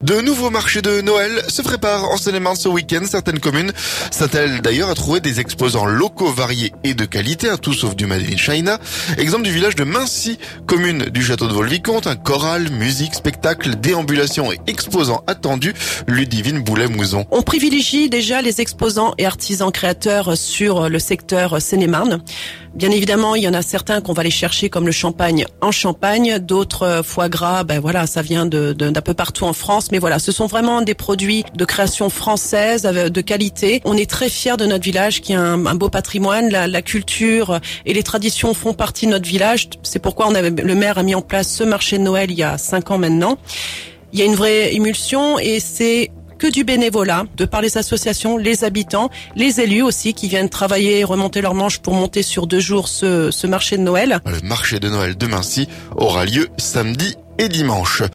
De nouveaux marchés de Noël se préparent en Seine-et-Marne ce week-end. Certaines communes s'attellent d'ailleurs à trouver des exposants locaux variés et de qualité, tout sauf du Made in China. Exemple du village de Mincy, commune du château de Vaux-le-Vicomte, un choral, musique, spectacle, déambulation et exposants attendus. Ludivine Boulet-Mouzon. On privilégie déjà les exposants et artisans créateurs sur le secteur Seine-et-Marne. Bien évidemment, il y en a certains qu'on va aller chercher comme le champagne en Champagne, d'autres foie gras, ça vient d'un peu partout en France. Mais voilà, ce sont vraiment des produits de création française, de qualité. On est très fiers de notre village qui a un beau patrimoine. La culture et les traditions font partie de notre village. C'est pourquoi le maire a mis en place ce marché de Noël il y a 5 ans maintenant. Il y a une vraie émulsion et c'est que du bénévolat, de par les associations, les habitants, les élus aussi qui viennent travailler et remonter leurs manches pour monter sur 2 jours ce marché de Noël. Le marché de Noël de Mincy aura lieu samedi et dimanche.